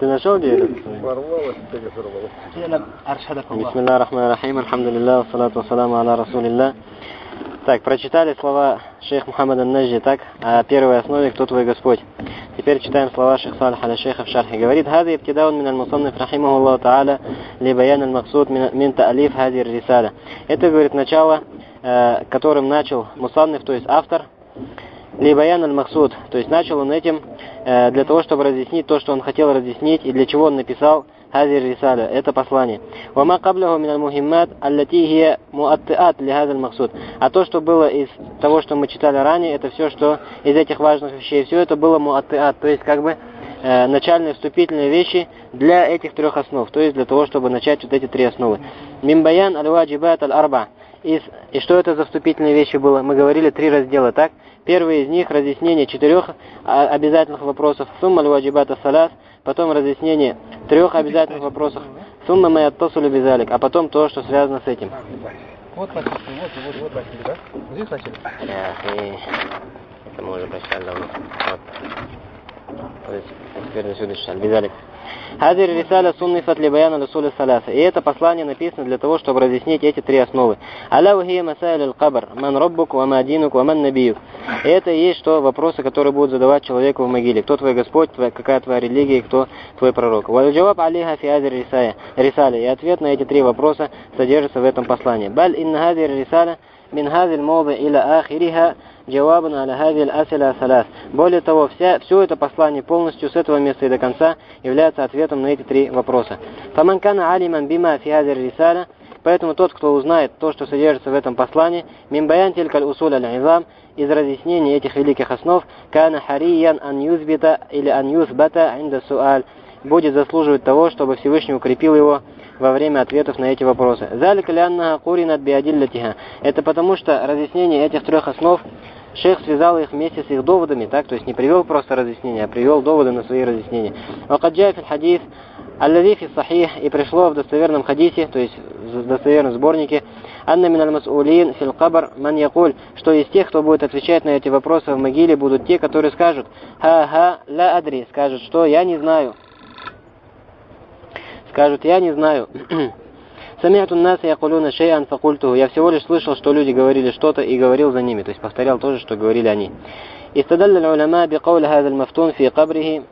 Ты нашел где это? Порвалось, сорвалось. Бисмилlah рахман рахим, алхамдулилlah, салату вассаламу аля расулилlah. Так, прочитали слова шейх Мухаммад ан-Наджди, так, о первой основе «Кто твой Господь?». Теперь читаем слова шейх Салих аль-Шейха в шархе. Говорит: «Хази ibtiдаун мин аль-мусанниф рахимахуллаху та'аля ли баян аль-максуд мин та'алиф хази ар-рисаля». Это, говорит, начало, которым начал мусанниф, то есть автор, ли баян аль-максуд, то есть начал он этим для того, чтобы разъяснить то, что он хотел разъяснить, и для чего он написал هذه الرسالة, это послание. وما قبله من المهمات التي هي مؤطئات لهذا المقصود. А то, что было из того, что мы читали ранее, это все, что из этих важных вещей, все это было муаттиат, то есть как бы начальные вступительные вещи для этих трех основ, то есть для того, чтобы начать вот эти три основы. Мин баян аль-ваджибат аль-арба. И что это за вступительные вещи было? Мы говорили три раздела, так? Первый из них разъяснение 4 обязательных вопросов, сумма аль-ваджибат ас-салас, потом разъяснение 3 обязательных вопросов, сумма ма яттасилу бизалик, а потом то, что связано с этим. Вот начали, вот начали, да? Здесь начали? Это мы уже прочитали давно. Вот. Теперь на сюда бизалик. Хазир рисаля суннифат ли баяна лусули саласа. И это послание написано для того, чтобы разъяснить эти три основы. Аля хия масаиль аль-кабр, ман роббук, ва ма динук, ва ман набиюк. И это и есть что вопросы, которые будут задавать человеку в могиле. Кто твой Господь, какая твоя религия, и кто твой пророк. Валь джаваб алиха фи хазир рисаля. И ответ на эти три вопроса содержится в этом послании. Баль инна хазир рисаля мин хазил моды иля ахириха джавабан аля хазил асиля салас. Более того, все это послание полностью с этого места и до конца является ответом на эти три вопроса. Фаман кана алиман бима фи хазир рисаля. Поэтому тот, кто узнает то, что содержится в этом послании, мин баян тилькаль усуль аль-изам, из разъяснения этих великих основ, кана хариян ан юзбита или ан юзбата инда суаль, будет заслуживать того, чтобы Всевышний укрепил его во время ответов на эти вопросы. Залика ляннаха куринат биадиллятиха. Это потому, что разъяснение этих трех основ шейх связал их вместе с их доводами, так, то есть не привел просто разъяснения, а привел доводы на свои разъяснения. Вакаджа фи хадис аллази фи сахих, и пришло в достоверном хадисе, то есть в достоверном сборнике, анна мин аль-мас'улин фил кабр ман якуль, что из тех, кто будет отвечать на эти вопросы в могиле, будут те, которые скажут ха-ха ла адри, скажут, что я не знаю. Скажут, я не знаю. Сами'ту ан-наса якулуна шей'ан факультуху. Я всего лишь слышал, что люди говорили что-то и говорил за ними, то есть повторял тоже, что говорили они. Истадалля аль-уляма биқаули хаза аль-мафтун фи кабрихи.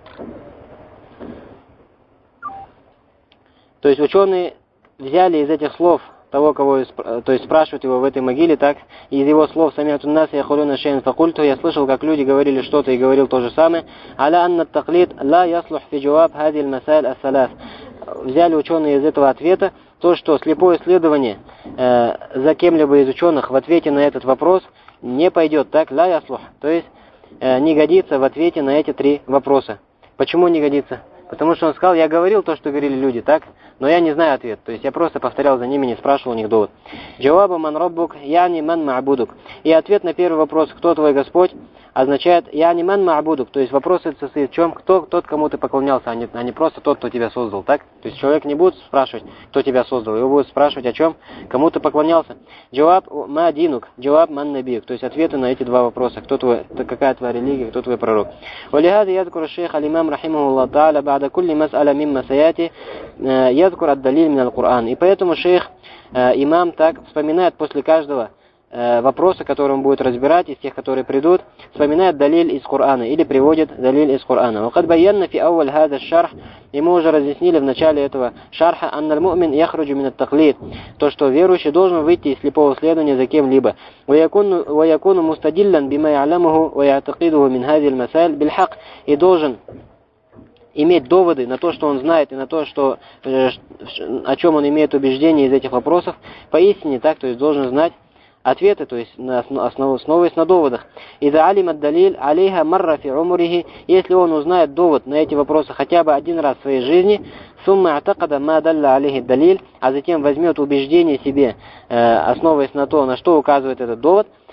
То есть ученые взяли из этих слов того, кого, то есть спрашивают его в этой могиле, так, из его слов «Сами'ту ан-наса якулуна шей'ан факультуху», я слышал, как люди говорили что-то и говорил то же самое. «Аля анна ат-таклид ла яслух фи джаваб хази аль-масаиль ас-салас». Взяли ученые из этого ответа то, что слепое исследование за кем-либо из ученых в ответе на этот вопрос не пойдет, так, ла яслух, то есть не годится в ответе на эти три вопроса. Почему не годится? Потому что он сказал, я говорил то, что говорили люди, так, но я не знаю ответ. То есть я просто повторял за ними, не спрашивал у них довод. Джаваба ман роббук, яни ман ма'будук. И ответ на первый вопрос, кто твой Господь, означает яни ман ма'будук. То есть вопрос это состоит в чем? Кто тот, кому ты поклонялся, а не просто тот, кто тебя создал, так? То есть человек не будет спрашивать, кто тебя создал, его будет спрашивать о чем? Кому ты поклонялся. Джаваб ма динук, джаваб ман набиюк. То есть ответы на эти два вопроса. Кто твой, какая твоя религия, кто твой пророк. Валихади ядкур шейх алимам рахимахуллах та'аля ба'да кулли мас'аля мимма саяти ядкур ад-далиль мин аль-Кур'ан. И поэтому шейх, имам, так вспоминает после каждого вопросы, которые он будет разбирать, из тех, которые придут, вспоминает далиль из Корана или приводит далиль из Корана. وقد بينا في أول هذا الشرح, и мы уже разъяснили в начале этого шарха, أن المؤمن يخرج من التقليد, то, что верующий должен выйти из слепого следования за кем-либо, ويكون مستدلا بما يعلمه ويعتقده من هذه المسائل بالحق, и должен иметь доводы на то, что он знает, и на то, что, о чем он имеет убеждение из этих вопросов, поистине так, то есть должен знать ответы, то есть основываясь на доводах. «Иза алим ад-далиль алейха марра фи умрихи», если он узнает довод на эти вопросы хотя бы один раз в своей жизни, «сумма атакада ма далла алейхи далиль», а затем возьмет убеждение себе, основываясь на то, на что указывает этот довод,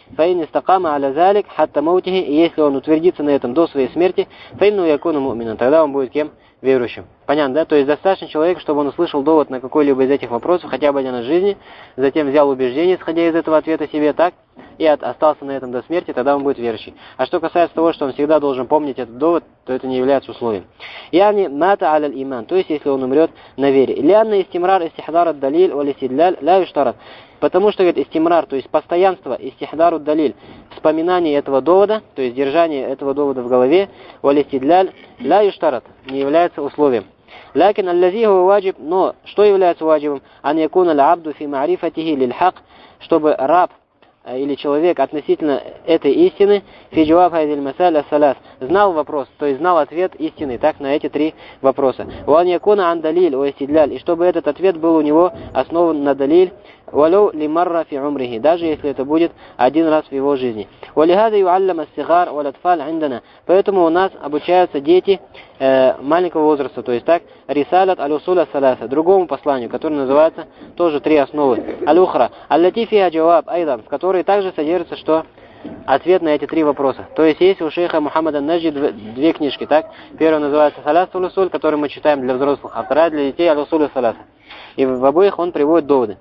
фаин истакама аля залик хатта маутихи, и если он утвердится на этом до своей смерти, фаинну якуну му'минан, тогда он будет кем? Верующим. Понятно, да? То есть достаточно человеку, чтобы он услышал довод на какой-либо из этих вопросов, хотя бы один из жизни, затем взял убеждение, исходя из этого ответа себе, так, и остался на этом до смерти, тогда он будет верующий. А что касается того, что он всегда должен помнить этот довод, то это не является условием. Яни мата аля иман, то есть если он умрет на вере. Лианна истимрар истихдар ад-далиль валь истидляль ла юштарат. Потому что, говорит, истимрар, то есть постоянство, истихдар ад-далиль, вспоминание этого довода, то есть держание этого довода в голове, валь истидляль ла юштарат, не является условием. Лакин аллази хуа ваджиб, но что является ваджибом? Ан якуна аль-абду фи ма'рифатихи лиль-хак, чтобы раб или человек относительно этой истины фи джаваб хазиль масаль ас-салас знал вопрос, то есть знал ответ истины, так, на эти три вопроса. Ва ан якуна ан далиль ва истидляль, и чтобы этот ответ был у него основан на далиль, валю лимарра фи умрихи, даже если это будет один раз в его жизни. Валихада юаллам ас-сигар валь атфаль индана, поэтому у нас обучаются дети маленького возраста, то есть так, рисалят аль-усуль ас-саласа, другому посланию, которое называется тоже три основы. Аль-ухра, аль-лати фиха джаваб айдан, в которой также содержится, что ответ на эти три вопроса. То есть есть у шейха Мухаммада Наджи две книжки, так? Первая называется «Салас улусуль», которую мы читаем для взрослых, а вторая для детей «Аль-усуль саласа». И в обоих он приводит доводы.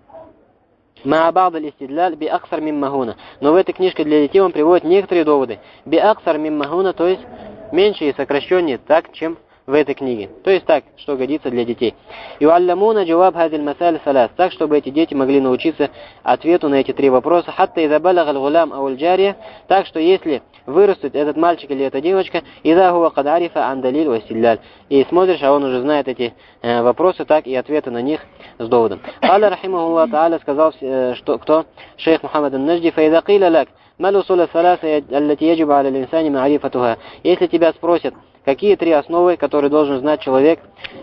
Ма'абад аль-истидляль би аксар миммахуна. Но в этой книжке для детей он приводит некоторые доводы. Би аксар миммахуна, то есть меньше и сокращеннее, так, чем в этой книге. То есть так, что годится для детей. Юалламуна джаваб хазиль масаль салас, так, чтобы эти дети могли научиться ответу на эти три вопроса. Хатта иза балаг аль-гулам ауль джария, так, что если вырастет этот мальчик или эта девочка, иза хуа кад арифа ан далиль ва истидляль, и смотришь, а он уже знает эти вопросы, так, и ответы на них с доводом. Алла рахимахуллах та'аля сказал, что кто? Шейх Мухаммад ан-Наджди, фаиза киля лак, мал усуля саласа аллати яджибу аля линсани ма'рифатуха. Если тебя спросят, какие три основы, которые должен знать человек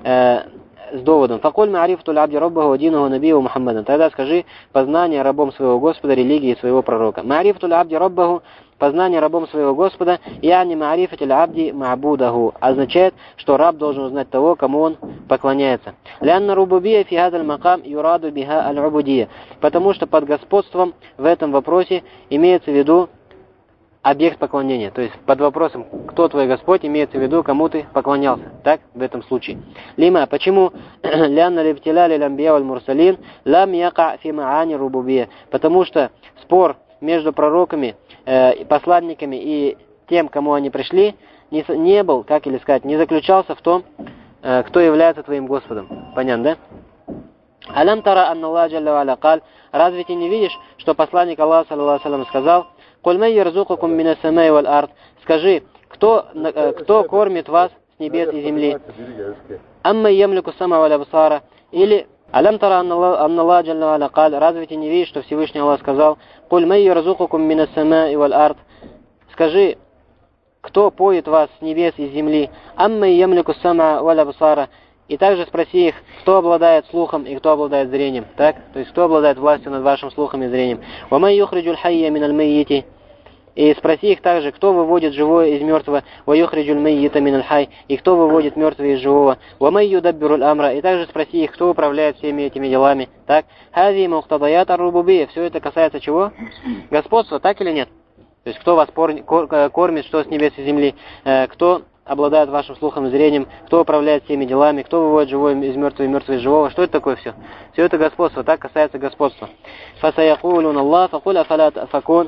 с доводом? Факуль ма'рифату л'абди раббаху динаху набию Мухаммадан. Тогда скажи познание рабом своего Господа, религии своего пророка. Ма'рифату л'абди раббаху, познание рабом своего Господа, яни ма'рифату л'абди ма'будаху, означает, что раб должен узнать того, кому он поклоняется. Лянна рубубия фи хадаль макам юраду биха аль-убудия. Потому что под господством в этом вопросе имеется в виду объект поклонения. То есть под вопросом, кто твой Господь, имеется в виду, кому ты поклонялся. Так, в этом случае. Лима, почему? Лянна либтиляли лямбия валь мурсалин лам яка фи маани рубубия. Потому что спор между пророками, посланниками и тем, кому они пришли, не был, как или сказать, не заключался в том, кто является твоим Господом. Понятно, да? Алям тара анна Аллах джалла ва аля каль, разве ты не видишь, что посланник Аллаха саллаллаху алейхи сказал: «Куль май ярзукукум мина самай валь ард», скажи, кто кормит вас с небес и земли? Амма ямлику сама валь абсара, или алям тара анна Аллах джалла ва аля каль, разве ты не видишь, что Всевышний Аллах сказал: «Куль май ярзукукум мина самай валь ард», скажи, кто поет вас с небес и земли? Амма ямлику сама валь абсара, и также спроси их, кто обладает слухом и кто обладает зрением. Так? То есть, кто обладает властью над вашим слухом и зрением. وَمَنْ يُخْرِجُ الْحَيَّ مِنَ الْمَيِّتِ. И спроси их также, кто выводит живое из мертвого. وَيُخْرِجُ الْمَيِّتَ مِنَ الْحَيِّ. И кто выводит мертвое из живого. وَمَنْ يُدَبِّرُ الْأَمْرَ. И также спроси их, кто управляет всеми этими делами. Так? هَذِي مُقْتَضَيَاتَ الرُّبُوبِيَّةِ. Все это касается чего? Господства, так или нет? То есть, кто вас кормит, что с небес и земли, кто обладает вашим слухом и зрением, кто управляет всеми делами, кто выводит живое из мертвого и мертвое из живого. Что это такое все? Все это господство, так касается господства. فَسَيَقُولُونَ اللَّهُ فَقُلْ أَفَلَا تَأْفَكُونَ.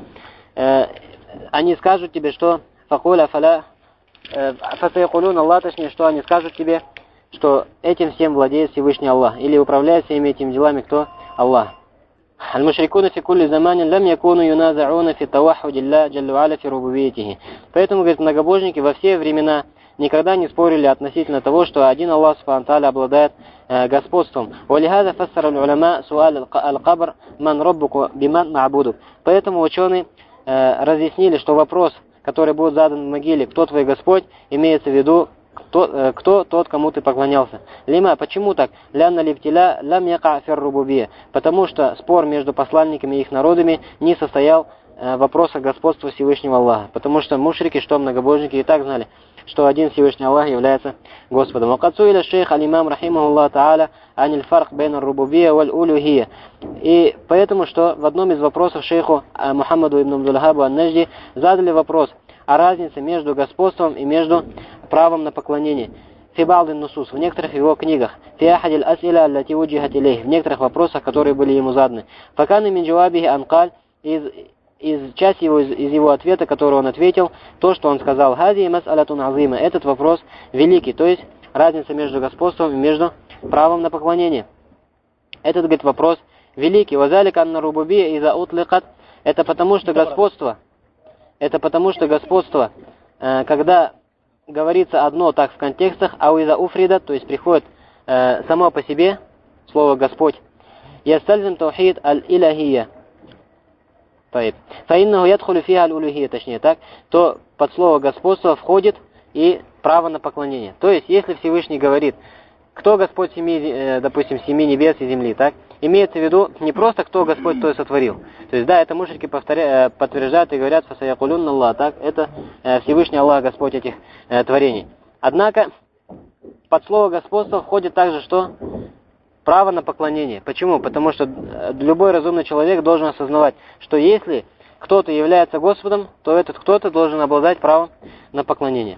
Они скажут тебе, что فَقُلْ أَفَلَا فَسَيَقُولُونَ اللَّهُ, точнее, что они скажут тебе, что этим всем владеет Всевышний Аллах, или управляет всеми этими делами кто? Аллах. المشركون في كل زمان لم يكونوا ينازعون في توحد الله جل وعلا في ربوبيته. Поэтому, говорит, многобожники во все времена никогда не спорили относительно того, что один Аллах субхану тааля обладает господством. ولهذا فسر العلماء سؤال القبر من ربك بمن معبودك. Поэтому ученые разъяснили, что вопрос, который будет задан в могиле, кто твой Господь, имеется в виду кто тот, кому ты поклонялся. Лима, почему так? Лянна либтиля лам яка фир рубубия. Потому что спор между посланниками и их народами не состоял в вопросах господства Всевышнего Аллаха. Потому что мушрики, что многобожники, и так знали, что один Всевышний Аллах является Господом. Вакацу иля шейх аль-имам рахимахуллах та'аля аниль фарк бейн ар-рубубия валь улюхия. И поэтому, что в одном из вопросов шейху Мухаммаду ибн Абдул-Ваххабу ан-Наджди задали вопрос о разнице между господством и между правом на поклонение. Фибалдин Нусус, в некоторых его книгах, Фиахадиль Асиля аллати уджихат илейх, в некоторых вопросах, которые были ему заданы. Факаны мин джавабихи анкаль, из части из его ответа, который он ответил, то, что он сказал, хази мас'алатун азима, этот вопрос великий, то есть разница между господством и между правом на поклонение. Этот, говорит, вопрос великий. Вазалик анна рубубия иза утликат, это потому что господство, когда говорится одно так в контекстах, а уиза уфрида, то есть приходит само по себе слово Господь. Ястальзим таухид аль-илахия. Фаиннаху ядхулю фиха аль-улухия, точнее так, то под слово господство входит и право на поклонение. То есть, если Всевышний говорит, кто Господь семи, допустим, семи небес и земли, так, имеется в виду не просто кто Господь, кто и сотворил. То есть, да, это мушрики подтверждают и говорят, фасаякулюнна Аллах, так, это Всевышний Аллах, Господь этих творений. Однако, под слово господство входит также что? Право на поклонение. Почему? Потому что любой разумный человек должен осознавать, что если кто-то является Господом, то этот кто-то должен обладать правом на поклонение.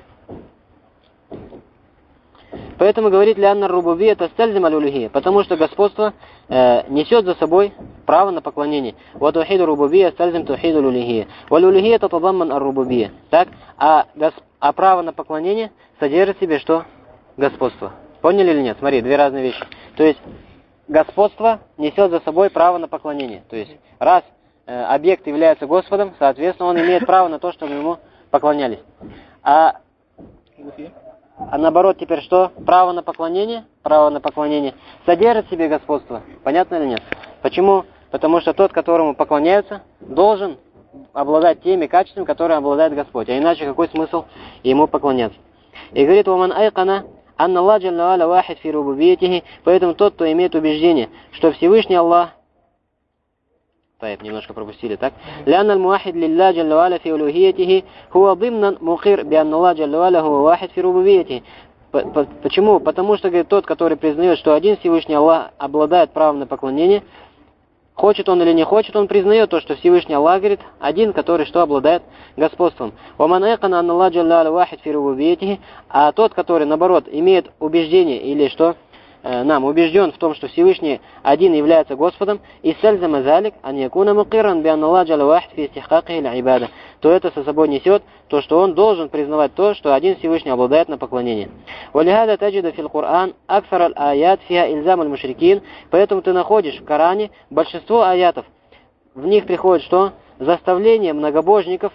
Поэтому говорит лянна рубубия это стальзим аль-улюхия, потому что господство несет за собой право на поклонение. Ва тухиду рубубия стальзим тухиду аль-улюхия. Валь-улюхия татадамман ар-рубубия. Так, а право на поклонение содержит в себе что? Господство. Поняли или нет? Смотри, две разные вещи. То есть, господство несет за собой право на поклонение. То есть, раз объект является Господом, соответственно, он имеет право на то, чтобы ему поклонялись. А наоборот, теперь что? Право на поклонение содержит в себе господство. Понятно или нет? Почему? Потому что тот, которому поклоняются, должен обладать теми качествами, которые обладает Господь. А иначе какой смысл ему поклоняться? И говорит, «Ваман айкана анна Аллах джалла аля вахид фи рубубиятихи», поэтому тот, кто имеет убеждение, что Всевышний Аллах, немножко пропустили, так? «Лянна аль-муахид лилля джалла аля фи улухиятихи, хуа дымнан мухир би анна Аллах джалла аля хуа вахид фи рубубиятихи». Почему? Потому что, говорит, тот, который признает, что один Всевышний Аллах обладает правом на поклонение, хочет он или не хочет, он признает то, что Всевышний Аллах, говорит, один, который что обладает господством. А тот, который, наоборот, имеет убеждение или что, убежден в том, что Всевышний один является Господом, и то это со собой несет то, что он должен признавать то, что один Всевышний обладает на поклонение. Поэтому ты находишь в Коране большинство аятов. В них приходит что? Заставление многобожников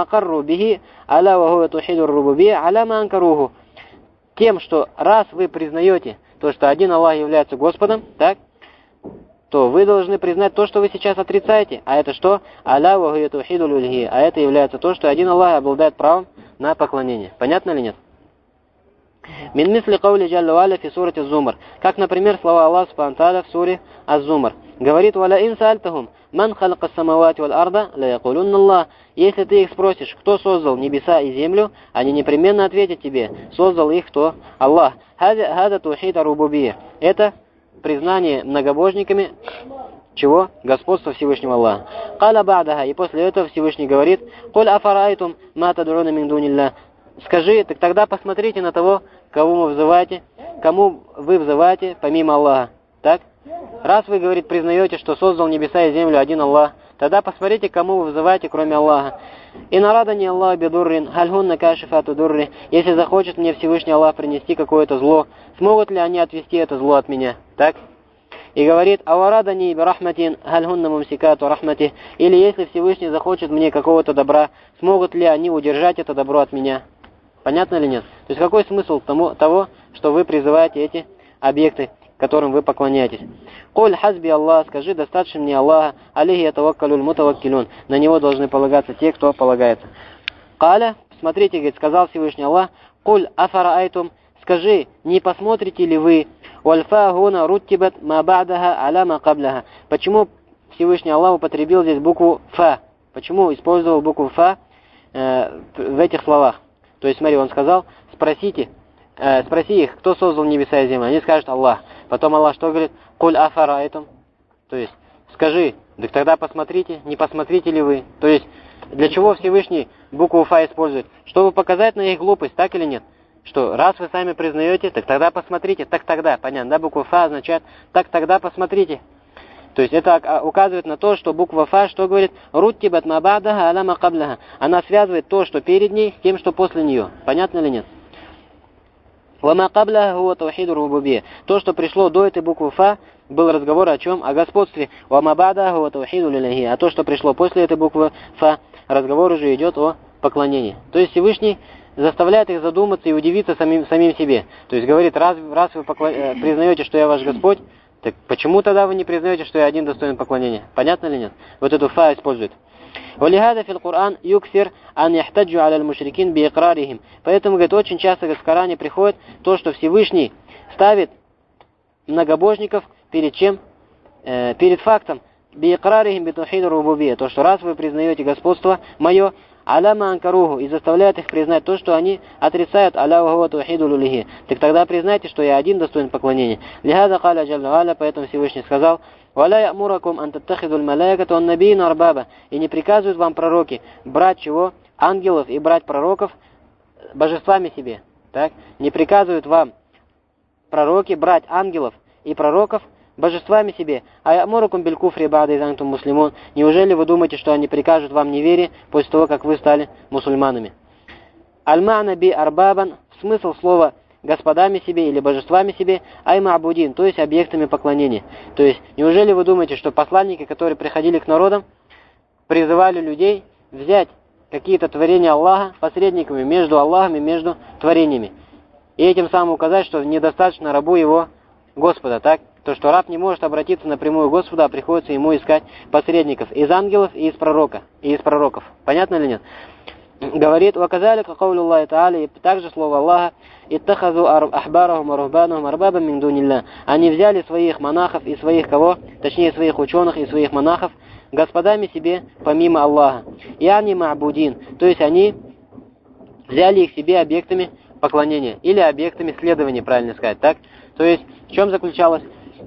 тем, что раз вы признаете то, что один Аллах является Господом, так, то вы должны признать то, что вы сейчас отрицаете. А это что? А это является то, что один Аллах обладает правом на поклонение. Понятно или нет? Мин мисли каули джалла валя фи сурати Зумар. Как, например, слова Аллаха субхану тааля в суре Az-Зумар. Говорит, валя ин саальтахум ман халака самавати валь арда ла якулунна Аллах. Если ты их спросишь, кто создал небеса и землю, они непременно ответят тебе, создал их кто? Аллах. Хада тухид ар-рубубия. Это признание многобожниками чего? Господства Всевышнего Аллаха. Каля ба'даха. И после этого Всевышний говорит, куль афарайтум ма тад'уна мин дунилля. Скажи, так тогда посмотрите на того, кому вы взываете помимо Аллаха. Так? Раз вы, говорит, признаете, что создал небеса и землю один Аллах, тогда посмотрите, кому вы взываете, кроме Аллаха. И нарадани Аллах бидуррин, хальхунна кашифату дурри. Если захочет мне Всевышний Аллах принести какое-то зло, смогут ли они отвести это зло от меня? Так? И говорит, аварадани бирахматин, хальхунна мумсикату рахмати. Или если Всевышний захочет мне какого-то добра, смогут ли они удержать это добро от меня? Понятно или нет? То есть какой смысл того, что вы призываете эти объекты, которым вы поклоняетесь? Коль хазби Аллах, скажи, достаточно мне Аллаха, алейхи ятаваккалюль мутаваккилюн. На него должны полагаться те, кто полагается. Каля, смотрите, говорит, сказал Всевышний Аллах, коль афараайтум, скажи, не посмотрите ли вы, вальфа гуна руттибат ма ба'даха аля ма кабляха. Почему Всевышний Аллах употребил здесь букву фа? Почему использовал букву фа в этих словах? То есть, смотри, он сказал, спроси их, кто создал небеса и землю. Они скажут Аллах. Потом Аллах что говорит? Куль афарайтум. То есть, скажи, так тогда посмотрите, не посмотрите ли вы. То есть, для чего Всевышний букву Фа использует? Чтобы показать на их глупость, так или нет? Что, раз вы сами признаете, так тогда посмотрите, так тогда, понятно, да, буква Фа означает, так тогда посмотрите. То есть это указывает на то, что буква Фа, что говорит, руттибат мабадаха аляма кабляха. Она связывает то, что перед ней, с тем, что после нее. Понятно или нет? Вама кабляха хуа таухиду рубубия. То, что пришло до этой буквы Фа, был разговор о чем? О господстве. Вама бадаха хуа таухиду лилахи. А то, что пришло после этой буквы Фа, разговор уже идет о поклонении. То есть Всевышний заставляет их задуматься и удивиться самим себе. То есть говорит, раз вы признаете, что я ваш Господь, так почему тогда вы не признаете, что я один достоин поклонения? Понятно или нет? Вот эту Фа использует. وَلِهَذَا فِي الْقُرْآنِ يُكْثِرْ أَنْ يَحْتَجُّ عَلَى الْمُشْرِكِينَ بِإِقْرَارِهِمْ. Поэтому, говорит, очень часто в Коране приходит то, что Всевышний ставит многобожников перед чем? Перед фактом بِإِقْرَارِهِمْ بِتَوْحِيدِ الرُّبُوبِيَّةِ. То, что раз вы признаете господство мое, аляма анкаруху, и заставляет их признать то, что они отрицают аляуху таухиду лулихи. Так тогда признайте, что я один достоин поклонения. Лихаза каля джалла аля, поэтому Всевышний сказал, валя ямуракум антаттахиду аль-малайкату ан-набийна арбаба. И не приказывают вам пророки брать чего? Ангелов и брать пророков божествами себе. Так? Не приказывают вам пророки брать ангелов и пророков божествами себе. А ямуракум биль куфри бада из антум муслимун. Неужели вы думаете, что они прикажут вам неверие после того, как вы стали мусульманами? Аль-ма'на би арбабан, смысл слова господами себе или божествами себе, ай-ма'будин, то есть объектами поклонения. То есть, неужели вы думаете, что посланники, которые приходили к народам, призывали людей взять какие-то творения Аллаха посредниками между Аллахом и между творениями, и этим самым указать, что недостаточно рабу его Господа, так? То, что раб не может обратиться напрямую к Господу, а приходится ему искать посредников из ангелов и из пророков. Понятно или нет? Говорит, «Ваказалика каулю Аллахи Та'аля», и также слово Аллаха, «Иттахазу ахбарахум арухбанахум арбабам мин дунилля». Они взяли своих монахов и своих кого? Точнее, своих ученых и своих монахов господами себе помимо Аллаха. Яни ма'будин, то есть они взяли их себе объектами поклонения или объектами следования, правильно сказать, так? То есть, в чем заключалось?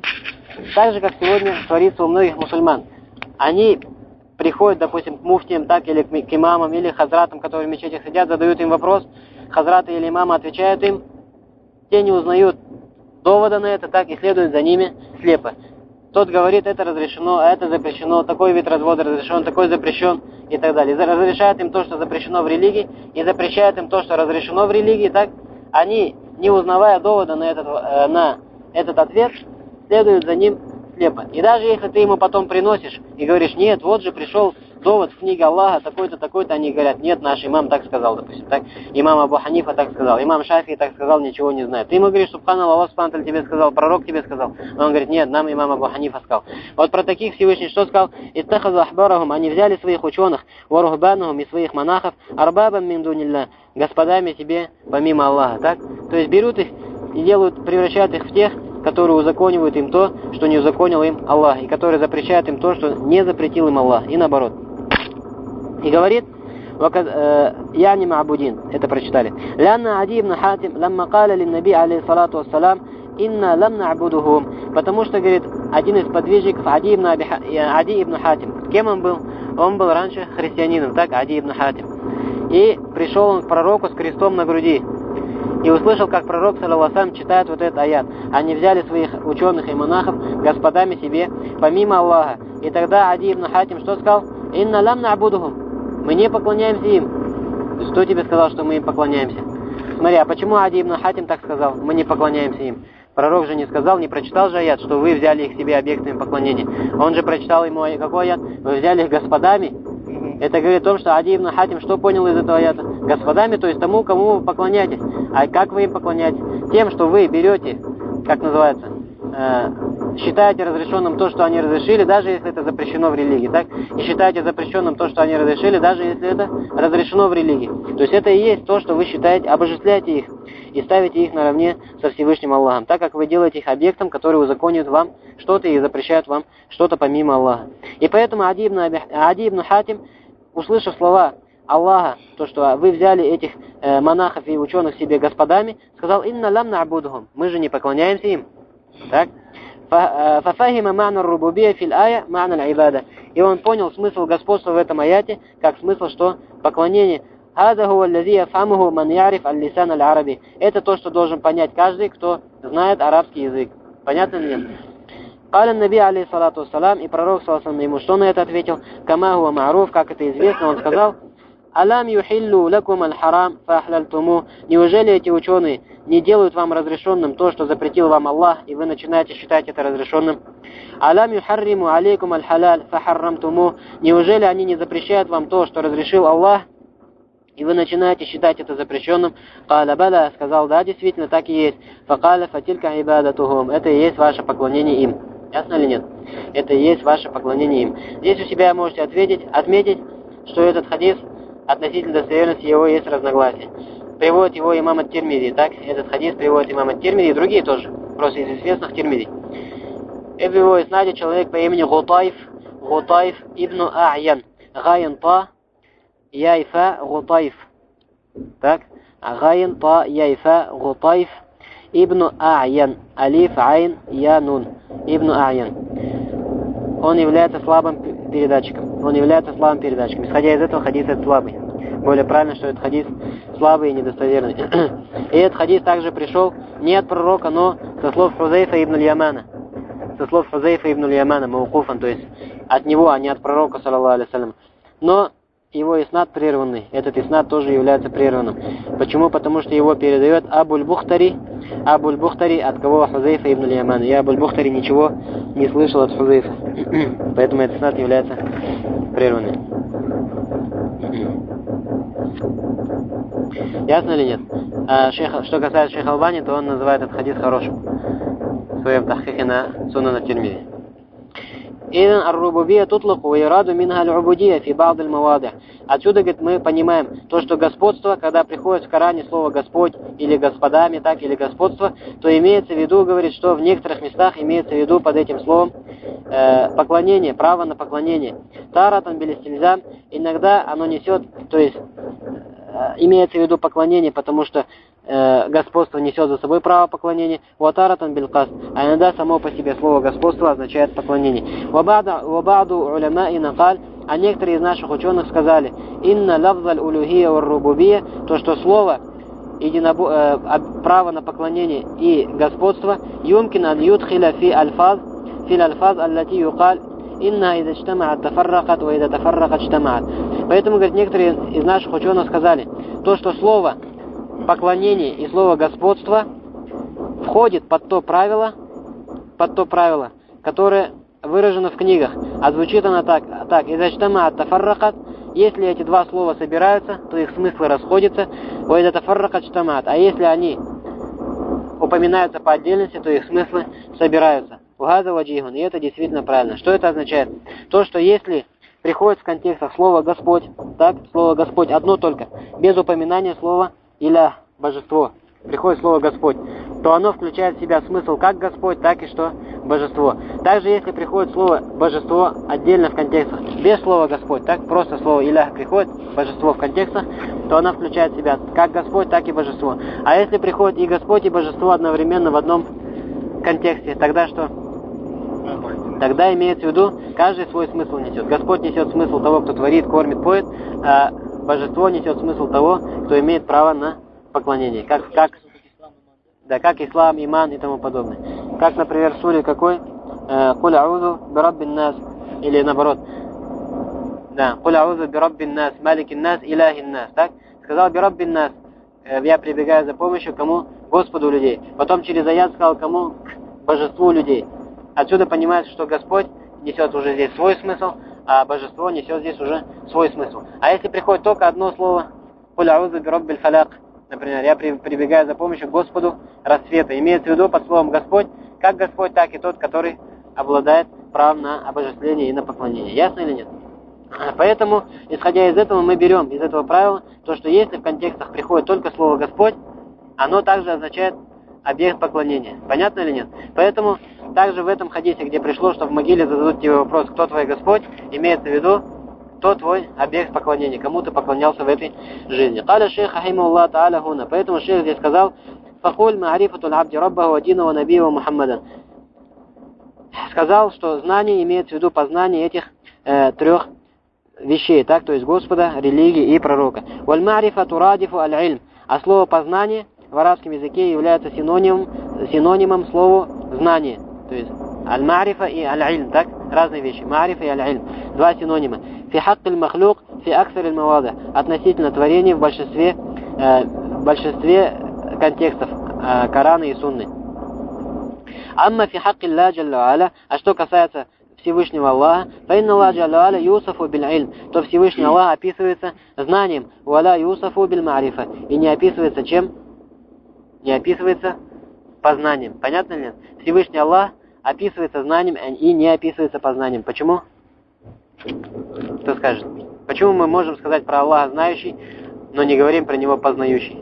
Так же, как сегодня творится у многих мусульман. Они приходят, допустим, к муфтиям, так, или к имамам, или хазратам, которые в мечетях сидят, задают им вопрос, хазраты или имамы отвечают им, те не узнают довода на это, так, и следуют за ними слепо. Тот говорит, это разрешено, а это запрещено, такой вид развода разрешен, такой запрещен, и так далее. Разрешает им то, что запрещено в религии, и запрещает им то, что разрешено в религии, так, они, не узнавая довода на этот ответ, следуют за ним слепо. И даже если ты ему потом приносишь и говоришь, нет, вот же пришел довод в книге Аллаха, такой-то, такой-то, они говорят, нет, наш имам так сказал, допустим, так, имам Абу Ханифа так сказал, имам Шафи так сказал, ничего не знает. Ты ему говоришь, субханаллах, Аллах субхану тебе сказал, пророк тебе сказал. Он говорит, нет, нам имам Абу Ханифа сказал. Вот про таких Всевышний что сказал? Иттахазу ахбарахум, они взяли своих ученых, варухбанахум и своих монахов, арбабам мин дунилля, господами себе помимо Аллаха, так? То есть берут их и превращают их в тех, которые узаконивают им то, что не узаконил им Аллах, и которые запрещают им то, что не запретил им Аллах, и наоборот. И говорит, я не ма'будин, это прочитали. Лянна Ади ибн Хатим, ламма каля лин наби алейхиссалату вассалам, инна лам на'будухум. Потому что, говорит, один из подвижников, Ади ибн Хатим. Кем он был? Он был раньше христианином, так, Ади ибн Хатим. И пришел он к пророку с крестом на груди. И услышал, как пророк, саллаллаху алейхи ва саллям, читает вот этот аят. Они взяли своих ученых и монахов господами себе, помимо Аллаха. И тогда Ади ибн Хатим что сказал? Инна лам на'будухум. Мы не поклоняемся им. Что тебе сказал, что мы им поклоняемся? Смотри, а почему Ади ибн Хатим так сказал? Мы не поклоняемся им. Пророк же не сказал, не прочитал же аят, что вы взяли их себе объектами поклонения. Он же прочитал ему какой аят? Вы взяли их господами. Это говорит о том, что Ади ибн Хатим что понял из этого аята? Господами, то есть тому, кому вы поклоняетесь. А как вы им поклоняетесь? Тем, что вы берете, как называется, считаете разрешенным то, что они разрешили, даже если это запрещено в религии, так? И считаете запрещенным то, что они разрешили, даже если это разрешено в религии. То есть это и есть то, что вы считаете, обожествляете их и ставите их наравне со Всевышним Аллахом, так как вы делаете их объектом, который узаконит вам что-то и запрещает вам что-то помимо Аллаха. И поэтому Ади ибн Хатим, услышав слова Аллаха, то, что вы взяли этих монахов и ученых себе господами, сказал: «Инна лам на'будухум», мы же не поклоняемся им. Так? «Фафахима ма'на рубубия фил ая ма'на аль-ибада». И он понял смысл господства в этом аяте, как смысл, что поклонение. «Хаза хуа аллази яфхамуху ман яриф аль-лисан аль-араби». Это то, что должен понять каждый, кто знает арабский язык. Понятно ли нет? «Каля наби алейхиссалату вассалам», и пророк саллаллаху алейхи ему что на это ответил? «Кама хуа ма'руф», как это известно, он сказал: «Алам юхиллу лакум аль-харам фахляльтуму». Неужели эти ученые не делают вам разрешенным то, что запретил вам Аллах, и вы начинаете считать это разрешенным? «Алам юхарриму алейкум аль-халяль фахаррамтуму». Неужели они не запрещают вам то, что разрешил Аллах, и вы начинаете считать это запрещенным? «Каля бала», сказал: «Да, действительно, так и есть». «Факаля фатилька ибадатухум». Это и есть ваше поклонение им. Ясно или нет? Это и есть ваше поклонение им. Здесь у себя можете отметить, что этот хадис относительно достоверности его есть разногласия. Приводит его имам ат-Тирмизи, так? Этот хадис приводит имам ат-Тирмизи и другие тоже, просто из известных Тирмизи. И в его иснаде человек по имени Гутайф ибн А'ян. Гайн та яйфа Гутайф. Так? Гайн та яйфа Гутайф ибн А'ян. Алиф айн я нун. Ибн А'ян. Он является слабым передатчиком. Исходя из этого, хадис этот слабый. Более правильно, что этот хадис слабый и недостоверный. И этот хадис также пришел не от пророка, но со слов Хузайфа ибн Ямана. Маукуфан, то есть от него, а не от пророка, саллаллаху алейхи вассалям. Но его иснад прерванный. Этот иснад тоже является прерванным. Почему? Потому что его передает Абуль-Бухтари, от кого? Хузайфа ибн Ямана. И Абуль-Бухтари ничего не слышал от Хузайфа. Поэтому этот иснад является прерванным. Ясно или нет? Что касается шейха Албани, то он называет этот хадис хорошим в своем тахкике на Сунан ат-Тирмизи. «Идан ар-рубубия тутлаку ва ираду минха аль-убудия фи ба'д аль-мавади». Отсюда, говорит, мы понимаем то, что господство, когда приходит в Коране слово «Господь» или «господами», так, или «господство», то имеется в виду, говорит, что в некоторых местах имеется в виду под этим словом поклонение, право на поклонение. Таратан билистильзам, иногда оно несет, то есть имеется в виду поклонение, потому что господство несет за собой право поклонения. Ватаратан билкаст, а иногда само по себе слово господство означает поклонение. Вабаду уляма и накаль, а некоторые из наших ученых сказали: инна лавзаль улюхия вар-рубубия, то, что слово право на поклонение и господство юмкин ан юдхиля фи альфаз аллати юкаль инна иза чтамаат тафарракат ва иза тафарракат чтамаат. Поэтому, говорит, некоторые из наших ученых сказали, то, что слово поклонение и слово господство входит под то правило, которое выражено в книгах. А звучит оно так: иза чтамаат тафарракат, если эти два слова собираются, то их смыслы расходятся, ва иза тафарракат чтамаат, а если они упоминаются по отдельности, то их смыслы собираются. Угаза ваджихун, и это действительно правильно. Что это означает? То, что если приходит в контекстах слово «Господь», так, слово «Господь» одно только, без упоминания слова «Илях», божество, приходит слово «Господь», то оно включает в себя смысл как Господь, так и что божество. Также если приходит слово «божество» отдельно в контекстах, без слова «Господь», так, просто слово «Илях» приходит, божество в контекстах, то оно включает в себя как Господь, так и божество. А если приходит и Господь, и божество одновременно в одном контексте, тогда что? Тогда имеется в виду, каждый свой смысл несет. Господь несет смысл того, кто творит, кормит, поет, а божество несет смысл того, кто имеет право на поклонение. Как ислам, иман и тому подобное. Как, например, в суре какой? «Куль аузу бираббин нас», или наоборот. Да, «Куль аузу бираббин нас, маликин нас, иляхин нас». Так? Сказал бираббин нас, я прибегаю за помощью кому? Господу людей. Потом через аят сказал кому? К божеству людей. Отсюда понимается, что Господь несет уже здесь свой смысл, а божество несет здесь уже свой смысл. А если приходит только одно слово, «Куль аузу бираббил фаляк», например, я прибегаю за помощью к Господу рассвета, имеется в виду под словом Господь, как Господь, так и тот, который обладает правом на обожествление и на поклонение. Ясно или нет? Поэтому, исходя из этого, мы берем из этого правила то, что если в контекстах приходит только слово Господь, оно также означает объект поклонения. Понятно или нет? Поэтому также в этом хадисе, где пришло, что в могиле зададут тебе вопрос, кто твой Господь, имеется в виду кто твой объект поклонения, кому ты поклонялся в этой жизни. Каля шейх рахимахуллах та'аля хуна. Поэтому шейх здесь сказал: «Факуль ма'арифатуль абди раббаху ва дина ва набия Мухаммадан». Сказал, что знание имеет в виду познание этих трех вещей, так, то есть Господа, религии и пророка. «Валь ма'рифа турадифу аль-ильм». А слово «познание» в арабском языке является синонимом слову «знание». То есть аль-ма'рифа и аль-ильм, так, разные вещи. Ма'рифа и аль-ильм. Два синонима. «Фи хакк аль-махлюк, фи аксар аль-мавада». Относительно творения в большинстве контекстов Корана и Сунны. «Амма фи хакк Аллах джалла аля». А что касается Всевышнего Аллаха, фаинна Аллах джалла аля юсафу биль-ильм, то Всевышний Аллах описывается знанием, валя юсафу биль-ма'рифа, и не описывается чем? Не описывается познанием. Понятно ли? Всевышний Аллах описывается знанием и не описывается познанием. Почему? Кто скажет? Почему мы можем сказать про Аллаха знающий, но не говорим про Него познающий?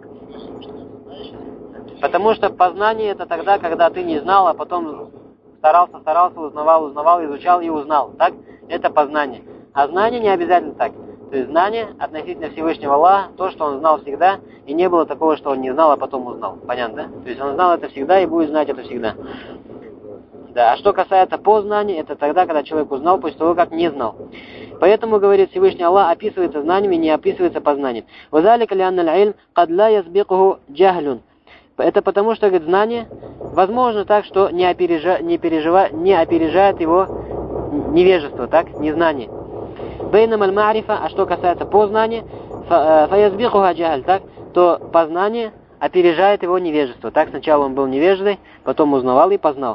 Потому что познание это тогда, когда ты не знал, а потом старался, узнавал, изучал и узнал. Так? Это познание. А знание не обязательно так. То есть знание относительно Всевышнего Аллаха, то, что он знал всегда, и не было такого, что он не знал, а потом узнал. Понятно, да? То есть он знал это всегда и будет знать это всегда. Да. А что касается познания, это тогда, когда человек узнал после того, как не знал. Поэтому, говорит Всевышний Аллах, описывается знанием и не описывается познанием. «Вазалика лианна аль-илм кад ла язбикуху джахлюн». Это потому, что, говорит, знание возможно так, что не опережает его невежество, так, незнание. Бейнам аль-ма'рифа, а что касается познания, фаязбихуха джахль, так, то познание опережает его невежество. Так, сначала он был невеждой, потом узнавал и познал.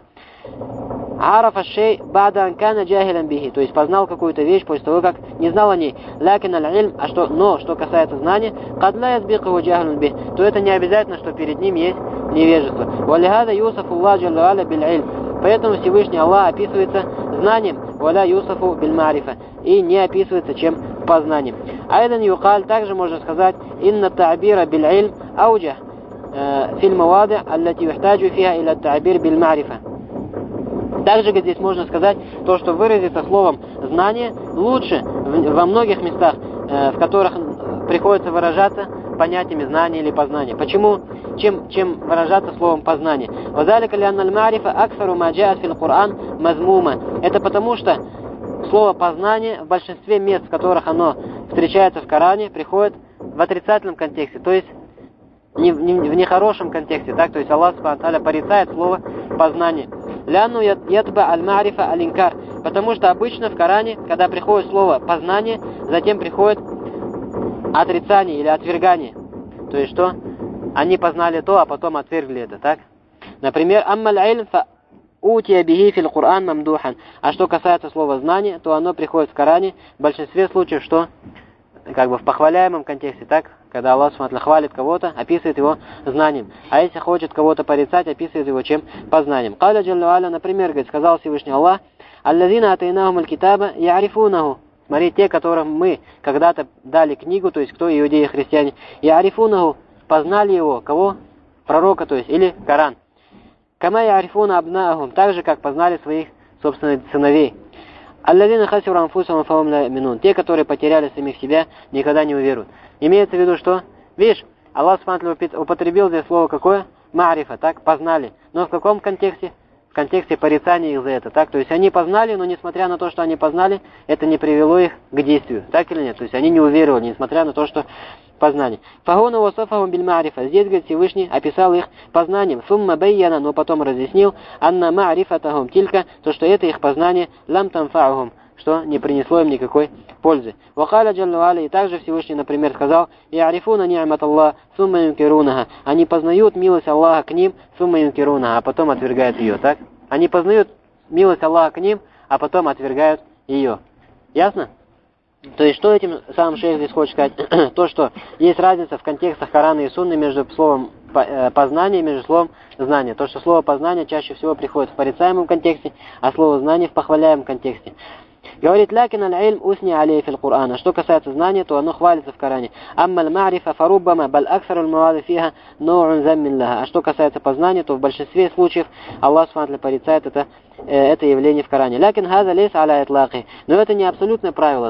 Арафа шей бада анкана джахилан бихи, то есть познал какую-то вещь после того, как не знал о ней. Лякин аль-ильм, но что касается знания, кад ла язбихуха джахилан бихи, то это не обязательно, что перед ним есть невежество. Валихада юсафу Аллах джалла аля биль-ильм. Поэтому Всевышний Аллах описывается знанием, валя юсафу биль-ма'рифа, и не описывается чем познанием. Айдан юкаль, также можно сказать, инна та'бира биль-ильм ауджах фил мавади аллати юхтаджу фиха иля та'бир биль-ма'рифа. Также здесь можно сказать то, что выразится словом «знание» лучше во многих местах, в которых приходится выражаться понятиями знания или познания. Почему? Чем выражаться словом «познание». «Вазалика лианна аль-ма'рифа аксару ма джа'ат фил Кур'ан мазмума». Это потому что слово «познание» в большинстве мест, в которых оно встречается в Коране, приходит в отрицательном контексте, то есть в нехорошем контексте. Так? То есть Аллах Субхану ва Тааля порицает слово «познание». «Ляну ятба аль-ма'рифа аль-инкар». Потому что обычно в Коране, когда приходит слово «познание», затем приходит отрицание или отвергание. То есть что? Они познали то, а потом отвергли это, так? Например, «Аммаль ильм фа утия бихи фил Кур'ан мамдухан». А что касается слова «знание», то оно приходит в Коране в большинстве случаев, что? Как бы в похваляемом контексте, так? Когда Аллах Субхану хвалит кого-то, описывает его знанием. А если хочет кого-то порицать, описывает его чем? Познанием. Каля джалла аля, например, говорит, сказал Всевышний Аллах: «Аллазина атайнахум аль-китаба я'рифунаху». Смотри, те, которым мы когда-то дали книгу, то есть кто иудеи и христиане, я'рифунаху, познали его, кого? Пророка, то есть, или Коран. Кама я'рифуна абнаахум, так же, как познали своих собственных сыновей. Аллазина хасиру анфусахум фахум ла ю'минун. Те, которые потеряли самих себя, никогда не уверуют. Имеется в виду, что, видишь, Аллах Субхану употребил здесь слово какое? Ма'рифа, так, познали. Но в каком контексте? В контексте порицания их за это, так? То есть они познали, но несмотря на то, что они познали, это не привело их к действию, так или нет? То есть они не уверовали, несмотря на то, что познали. Фагуна васафахум биль ма'рифа. Здесь, говорит, Всевышний описал их познанием. Сумма байяна, но потом разъяснил, анна ма'рифатахум тилька, то, что это их познание, лам танфа'ухум, что не принесло им никакой пользы. Вакаля джалла аля, и также Всевышний, например, сказал: «Я'рифуна ни'мат Аллах, сумма юнкирунаха». Они познают милость Аллаха к ним, сумма юнкирунаха, а потом отвергают ее, так? Они познают милость Аллаха к ним, а потом отвергают ее. Ясно? То есть, что этим самым шейх здесь хочет сказать? То, что есть разница в контекстах Корана и Сунны между словом познание и между словом знание. То, что слово познание чаще всего приходит в порицаемом контексте, а слово знание в похваляемом контексте. Говорит: «Лякин аль-ильм усни алей фил Кур'ан». А что касается знания, то оно хвалится в Коране. «Аммаль ма'рифа фаруббама баль аксару аль-мавади фиха но'ун заммин лаха». А что касается познания, то в большинстве случаев Аллах Субхану порицает это явление в Коране. «Лякин хаза лейс аля итлаки». Но это не абсолютное правило, так?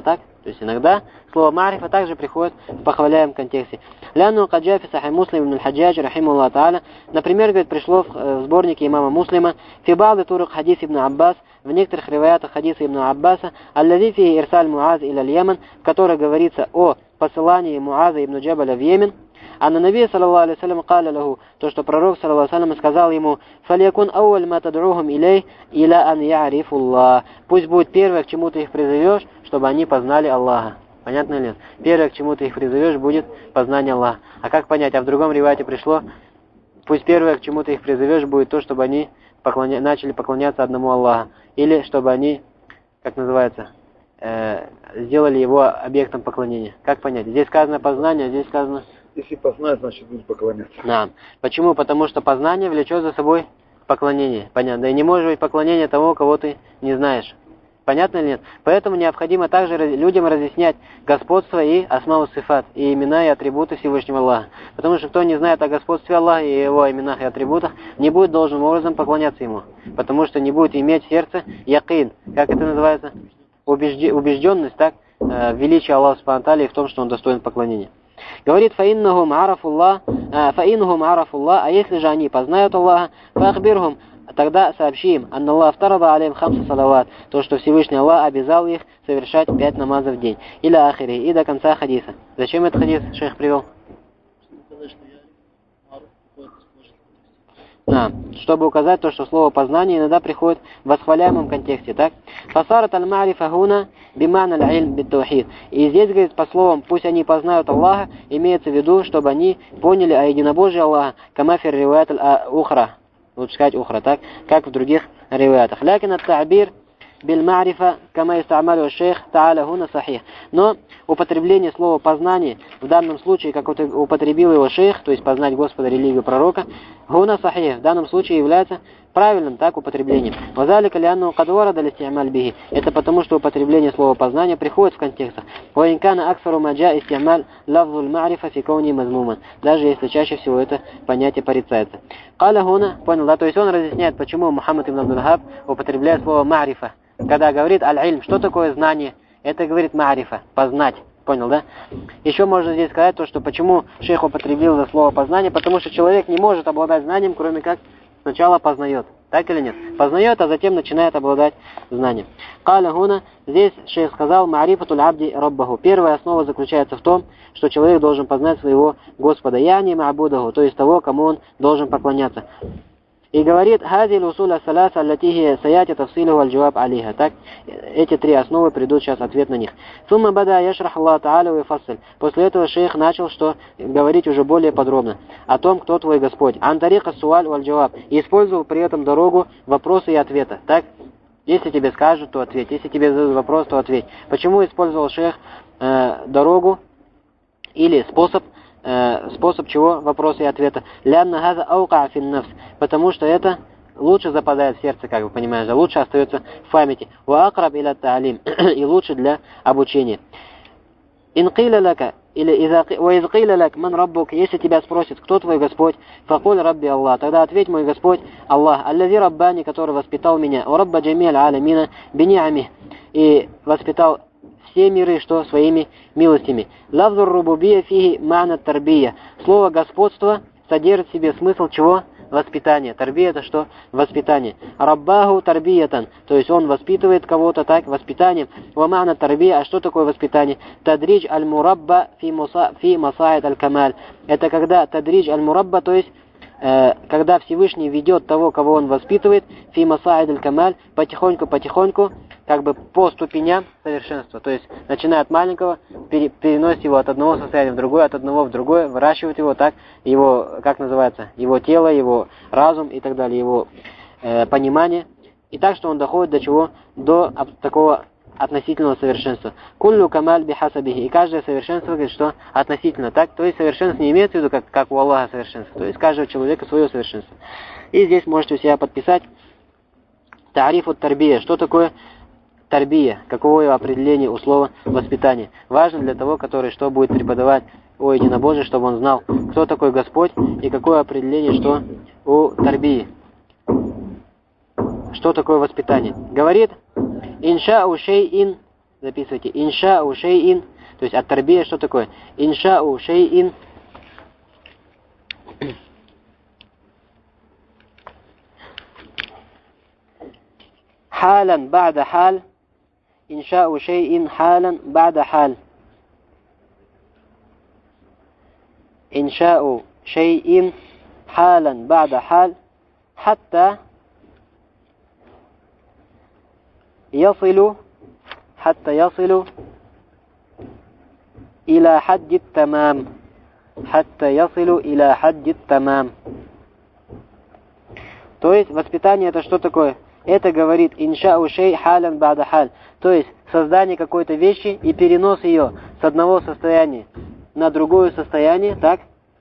То есть иногда слово «марифа» также приходит в похваляемом контексте. Ляну каджафи сахи муслим ибн аль-Хаджадж, рахимуллах та'аля, например, говорит, пришло в сборнике имама Муслима «Фибады турук хадис ибн Аббас», в некоторых риваятах хадиса ибн Аббаса, «Аллади фи ирсаль Муаз иля Йемен», в которой говорится о посылании Муаза ибн Джабаля в Йемен, а на Наби, саллаллаху алейхи салям, каля лаху, то, что пророк, саллаллаху алейхи салям, сказал ему, «Фалякун ауаль ма тад'ухум илей, иля ан я'рифуллах». Пусть будет первое, к чему ты их призовешь, чтобы они познали Аллаха. Понятно или нет? Первое, к чему ты их призовешь, будет познание Аллаха. А как понять? А в другом ривате пришло, пусть первое, к чему ты их призовешь, будет то, чтобы они начали поклоняться одному Аллаху. Или чтобы они, как называется, сделали его объектом поклонения. Как понять? Здесь сказано познание, а здесь сказано... Если познать, значит будут поклоняться. Да. Почему? Потому что познание влечет за собой поклонение. Понятно. Да и не может быть поклонение того, кого ты не знаешь. Понятно или нет? Поэтому необходимо также людям разъяснять господство и асмау сифат, и имена и атрибуты Всевышнего Аллаха. Потому что кто не знает о господстве Аллаха и его именах и атрибутах, не будет должным образом поклоняться ему. Потому что не будет иметь в сердце якин. Как это называется? Убежденность, так? Величие Аллаха субхану ва тааля и в том, что он достоин поклонения. Говорит, фаиннахум арафуллах, а если же они познают Аллаха, фахбирхум, тогда сообщи им, анна Аллах втарада алейм хамса салават, то, что Всевышний Аллах обязал их совершать 5 намазов в день. Или ахири, и до конца хадиса. Зачем этот хадис шейх привел? Чтобы указать то, что слово познание иногда приходит в восхваляемом контексте, так? Фасарат аль-ма'рифа гуна биман аль-илм бит-таухид. И здесь, говорит, по словам, пусть они познают Аллаха, имеется в виду, чтобы они поняли о единобожии Аллаха, камафир риваят аль-ухра, лучше сказать ухра, так? Как в других риваятах. Лякин ат-та'бир биль-ма'рифа, кама истамалю шейх та'аля гуна сахих. Но употребление слова познание в данном случае, как употребил его шейх, то есть познать Господа, религию, пророка, гуна сахих в данном случае является правильным так употреблением. Вазалика лианну кадвара дали истиамаль биги. Это потому, что употребление слова познания приходит в контекстах. Ваинкана аксару маджа истиамаль лавзуль ма'рифа фи кауни мазмуман. Даже если чаще всего это понятие порицается. Каля гуна, понял, да? То есть он разъясняет, почему Мухаммад ибн Абдул-Ваххаб употребляет слово ма'рифа. Когда говорит аль-илм, что такое знание? Это говорит ма'рифа, познать. Понял, да? Еще можно здесь сказать то, что почему шейх употребил за слово познание, потому что человек не может обладать знанием, кроме как сначала познает. Так или нет? Познает, а затем начинает обладать знанием. Каля гуна, здесь шейх сказал, ма'рифатуль абди раббаху. Первая основа заключается в том, что человек должен познать своего Господа, яни ма'будаху, то есть того, кому он должен поклоняться. И говорит, «Хази лусуля саласа аллатихи саяти тавсилиху аль-джаваб алиха». Так, эти 3 основы придут сейчас ответ на них. «Сумма бада яшрах Аллах та'аля ва фассаль». После этого шейх начал говорить уже более подробно о том, кто твой Господь. «Антарика суаль валь-джаваб». И использовал при этом дорогу вопроса и ответа. Так, если тебе скажут, то ответь. Если тебе задают вопрос, то ответь. Почему использовал шейх дорогу или способ чего? Вопроса и ответа. «Лянна газа аука фин нафс». Потому что это лучше западает в сердце, как вы понимаете, лучше остается в памяти. «Ва акраб иля та'алим». И лучше для обучения. «Ин киля лака». Или «Ва из киля лак ман раббук». Если тебя спросят, кто твой Господь, факуль рабби Аллах. Тогда ответь, мой Господь Аллах. «Аллази раббани», который воспитал меня. «О рабба джамиль алямина бини'ами». И воспитал все миры, что своими милостями. Лавзур рубубия фиги мана тарбия. Слово господство содержит в себе смысл чего? Воспитание. Тарбия это что? Воспитание. Раббаху тарбиятан. То есть он воспитывает кого-то так, воспитанием. Ва мана тарбия. А что такое воспитание? Тадридж аль-мурабба фи масаид аль-камаль. Это когда тадридж аль-мурабба, то есть когда Всевышний ведет того, кого он воспитывает, фи масаид аль-камаль, потихоньку, как бы по ступеням совершенства. То есть, начиная от маленького, переносит его от одного состояния в другое, от одного в другое, выращивает его так, его, как называется, его тело, его разум и так далее, его понимание. И так, что он доходит до чего? До такого относительного совершенства. Куллю камаль бихасабихи. И каждое совершенство, говорит, что относительно. Так, то есть совершенство не имеется в виду, как у Аллаха совершенство. То есть каждого человека свое совершенство. И здесь можете у себя подписать тариф от тарбия. Что такое тарбия? Каково его определение у слова воспитание? Важно для того, который что будет преподавать о единобожии, чтобы он знал, кто такой Господь и какое определение, что у тарбии. Что такое воспитание? Говорит, иншау шейин записывайте. Иншау шейин, то есть ат-тарбия что такое? Иншау шейин. Халян бада халь. Иншау шейин халян бада халь. Иншау шейин халян бада халь. Хатта يصل إلى حد التمام. حتى يصل إلى حد التمام. То есть воспитание это что такое? Это говорит иншау шей халян бада халь. То есть создание какой-то вещи и перенос ее с одного состояния на другое состояние, так?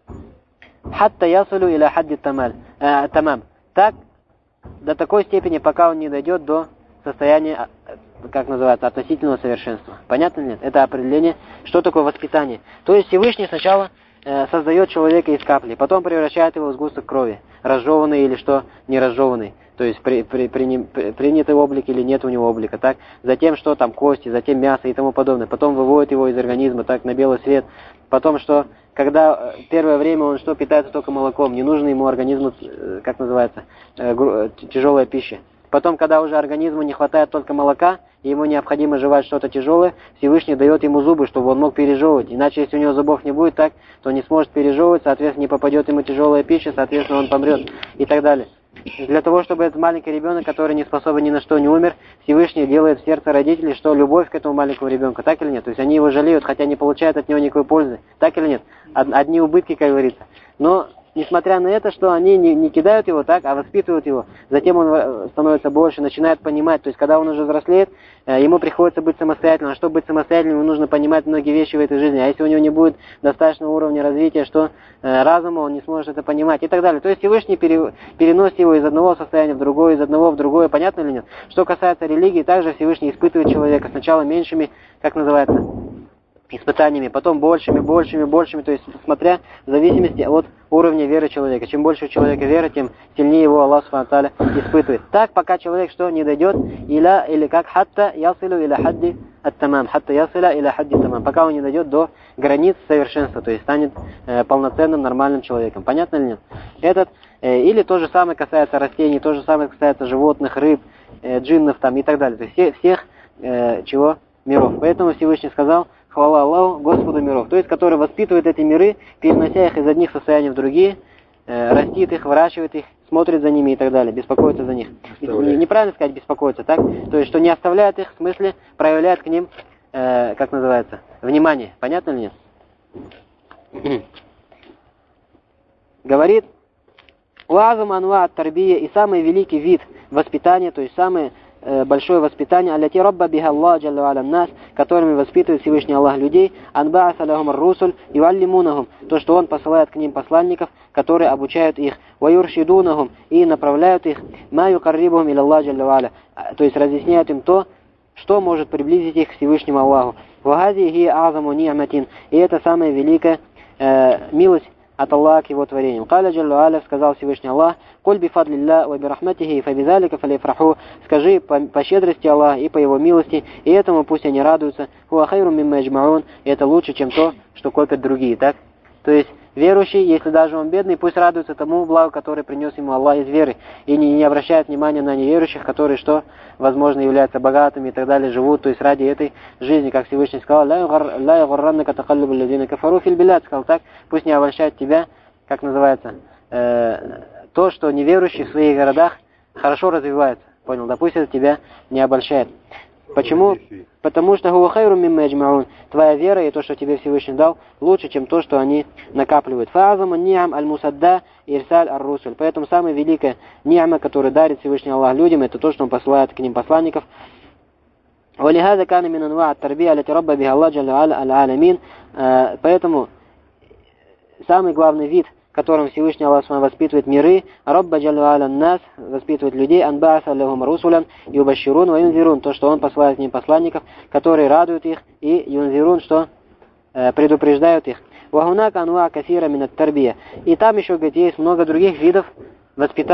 Хатта ясулю иля хадди тамам. Так, до такой степени, пока он не дойдет до состояния, как называется, относительного совершенства. Понятно ли нет? Это определение, что такое воспитание. То есть Всевышний сначала создает человека из капли, потом превращает его в сгусток крови, разжеванный или что, не разжеванный. То есть принятый облик или нет у него облика, так? Затем что там кости, затем мясо и тому подобное. Потом выводит его из организма, так, на белый свет. Потом что, когда первое время он что, питается только молоком, не нужно ему организму, как называется, тяжелая пища. Потом, когда уже организму не хватает только молока, и ему необходимо жевать что-то тяжелое, Всевышний дает ему зубы, чтобы он мог пережевывать. Иначе, если у него зубов не будет, так, то не сможет пережевывать, соответственно, не попадет ему тяжелая пища, соответственно, он помрет и так далее. Для того, чтобы этот маленький ребенок, который не способен ни на что, не умер, Всевышний делает в сердце родителей, что любовь к этому маленькому ребенку, так или нет? То есть они его жалеют, хотя не получают от него никакой пользы, так или нет? Одни убытки, как говорится. Но несмотря на это, что они не кидают его так, а воспитывают его. Затем он становится больше, начинает понимать. То есть, когда он уже взрослеет, ему приходится быть самостоятельным. А чтобы быть самостоятельным, ему нужно понимать многие вещи в этой жизни. А если у него не будет достаточного уровня развития, что разума, он не сможет это понимать и так далее. То есть, Всевышний переносит его из одного состояния в другое, из одного в другое. Понятно или нет? Что касается религии, также Всевышний испытывает человека сначала меньшими, как называется, испытаниями, потом большими, то есть смотря в зависимости от уровня веры человека. Чем больше у человека вера, тем сильнее его Аллах Субхану ва Тааля испытывает. Так, пока человек что не дойдет, или как хатта ясилу иля хадди ат-тамам, хатта ясила иля хадди тамам, пока он не дойдет до границ совершенства, то есть станет полноценным, нормальным человеком. Понятно ли нет? Или то же самое касается растений, то же самое касается животных, рыб, джиннов там и так далее. То есть всех миров. Поэтому Всевышний сказал: хвала Аллаху, Господу миров. То есть, который воспитывает эти миры, перенося их из одних состояний в другие, растит их, выращивает их, смотрит за ними и так далее, беспокоится за них. Неправильно сказать беспокоится, так? То есть, что не оставляет их, в смысле, проявляет к ним, как называется, внимание. Понятно ли нет? Говорит: уазум анва ат-тарбия, и самый великий вид воспитания, то есть самый большое воспитание, аллати рабба биха Аллах джалла ва аля нас, которыми воспитывает Всевышний Аллах людей, анбааса лахум ар-русуль юаллимунахум, то, что он посылает к ним посланников, которые обучают их, ва юршидунахум, и направляют их, ма юкаррибухум иля Аллах джалла ва аля, то есть разъясняют им то, что может приблизить их к Всевышнему Аллаху. Ва хази хи азаму ни'матин, и это самая великая милость от Аллаха к его творениям. Каля джалла аля, сказал Всевышний Аллах: «Куль би фадлилля ва би рахматихи фа бизалика фалифраху», скажи по щедрости Аллаха и по его милости, и этому пусть они радуются. Хуа хайру мимма яджмаун, и это лучше, чем то, что копят другие, так? То есть верующий, если даже он бедный, пусть радуется тому благу, которое принес ему Аллах из веры, и не обращает внимания на неверующих, которые, что, возможно, являются богатыми и так далее, живут, то есть ради этой жизни, как Всевышний сказал: «Ла югарраннака такаллубу ллазина кафару фил билад», сказал так, пусть не обольщает тебя, как называется, то, что неверующие в своих городах хорошо развиваются. Понял? Да пусть это тебя не обольщает. Почему? Потому что хуа хайру мимма яджмаун, твоя вера и то, что тебе Всевышний дал, лучше, чем то, что они накапливают. Фаазаму ни'ам аль-мусадда ирсаль ар-русуль. Поэтому самая великая ни'ама, которую дарит Всевышний Аллах людям, это то, что он посылает к ним посланников. Валихаза кана мин анва ат-тарбия аллати рабба биха Аллах джалла аль-аламин. Поэтому самый главный вид, которым Всевышний Аллах воспитывает миры, Рабба джалла аля нас, воспитывает людей, анбааса лахум русулян, юбаширун ва юнзирун, то, что он посылает к ним посланников, которые радуют их, и юнзирун, что предупреждают их. Вахунака ануа кафира минат тарбия. И там еще, говорит, есть много других видов воспитания.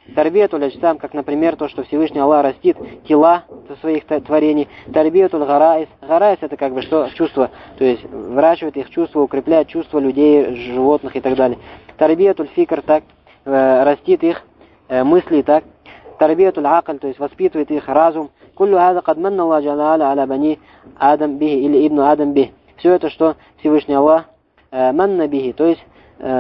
Тарбиятуль аджсам, как, например, то, что Всевышний Аллах растит тела своих творений. Тарбиятуль гараис. Гараис это как бы что? Чувство. То есть выращивает их чувства, укрепляет чувства людей, животных и так далее. Тарбиятуль фикр, так, растит их мысли, так. Тарбиятуль акль, то есть воспитывает их разум. Куллю хада кад манна Аллах джалла аля бани Адам бихи или ибну Адам бихи. Все это, что Всевышний Аллах манна бихи, то есть,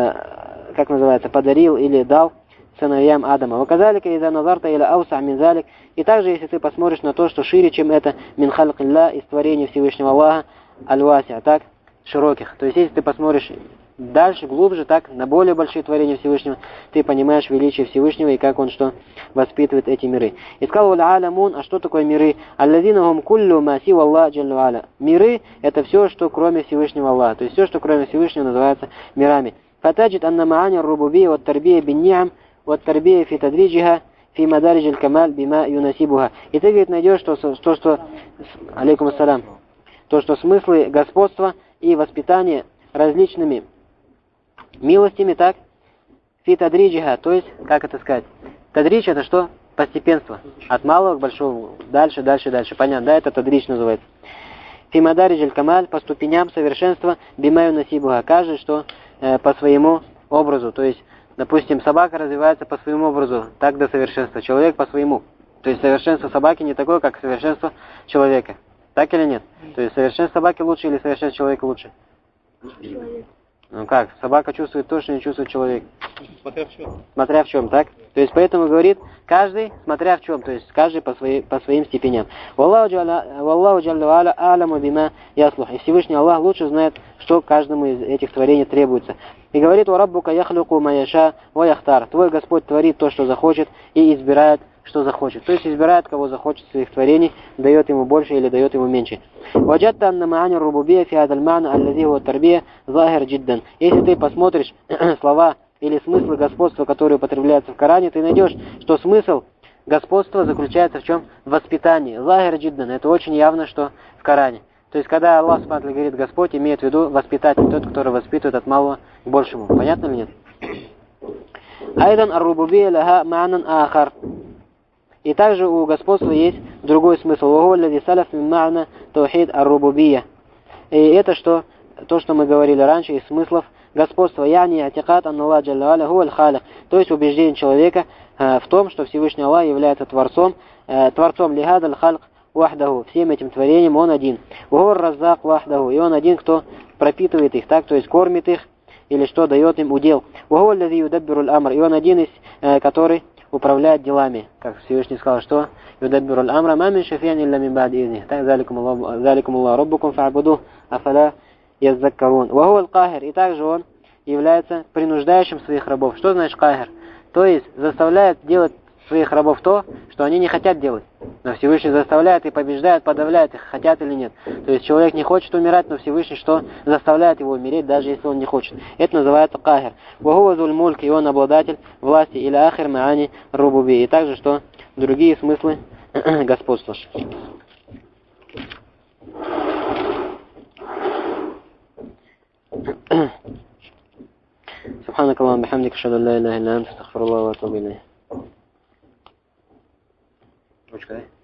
как называется, подарил или дал сыновьям Адама. Ваказалика иза назарта или ауса минзалик. И также, если ты посмотришь на то, что шире, чем это, мин халкилля, из творения Всевышнего Аллаха, аль-васиа, так, широких. То есть, если ты посмотришь дальше, глубже, так, на более большие творения Всевышнего, ты понимаешь величие Всевышнего и как он что воспитывает эти миры. И сказал аль-алямун, а что такое миры? Аллазинахум куллю ма сива Аллах джаллу аля. Миры это все, что кроме Всевышнего Аллаха. То есть все, что кроме Всевышнего, называется мирами. Фатаджид анна маани рубубия вот тарбия бин ниам вот тарбия фи тадриджиха фи мадаридж аль-камаль бима юнасибуха. И ты, говорит, найдешь то, что алейкум ассалям, то, что смыслы господства и воспитания различными милостями, так, фи тадриджиха, то есть, как это сказать, тадридж это что? Постепенство. От малого к большому, дальше, дальше, дальше. Понятно, да, это тадридж называется. Фи мадаридж аль-камаль, по ступеням совершенства, бимаю насибуха, каждый, что по своему образу, то есть, допустим, собака развивается по своему образу, так до совершенства, человек по своему. То есть, совершенство собаки не такое, как совершенство человека. Так или нет? То есть, совершенство собаки лучше или совершенство человека лучше? Человек. Ну как, собака чувствует то, что не чувствует человек. Смотря в чем. Смотря в чем, так? То есть поэтому говорит, каждый, смотря в чем, то есть каждый по своим степеням. Валлаху джалла аля а'ламу бима яслух. И Всевышний Аллах лучше знает, что каждому из этих творений требуется. И говорит: «Ва раббука яхлюку ма яша ва яхтар». Твой Господь творит то, что захочет, и избирает, что захочет. То есть избирает, кого захочет своих творений, дает ему больше или дает ему меньше. Ваджатта анна маани рубубия фи хадаль ма'на аллази хуа тарбия захир джиддан. Если ты посмотришь слова или смыслы господства, которые употребляются в Коране, ты найдешь, что смысл господства заключается в чем? В воспитании. Захир джиддан. Это очень явно, что в Коране. То есть, когда Аллах Субхану говорит Господь, имеет в виду воспитатель, тот, который воспитывает от малого к большему. Понятно или нет? Айдан ар-рубубия лаха ма'нан ахар. И также у господства есть другой смысл. И это что? То, что мы говорили раньше из смыслов господства. То есть убеждение человека в том, что Всевышний Аллах является Творцом. Творцом лихадаль халк вахдаху. Всем этим творением Он один. И Он один, кто пропитывает их, так, то есть кормит их, или что дает им удел. И Он один из, который управляет делами. Как Всевышний сказал, что «Юдаббиру аль-амра ма мин шафи'ин илля мин ба'ди изних». Так, «Заликум Аллаху раббукум фа'будух, афаля яззаккарун». Ва хуа аль-кахир. И также он является принуждающим своих рабов. Что значит кахир? То есть заставляет делать своих рабов то, что они не хотят делать. Но Всевышний заставляет и побеждает, подавляет их, хотят или нет. То есть человек не хочет умирать, но Всевышний что? Заставляет его умереть, даже если он не хочет. Это называется кахир. Вахуа зуль мульк, и он обладатель власти, или ахир маани рубуби. И также что? Другие смыслы господства. سبحانك اللهم وبحمدك اشهد ان لا اله الا انت استغفر الله واتوب اليه. Ручка, да?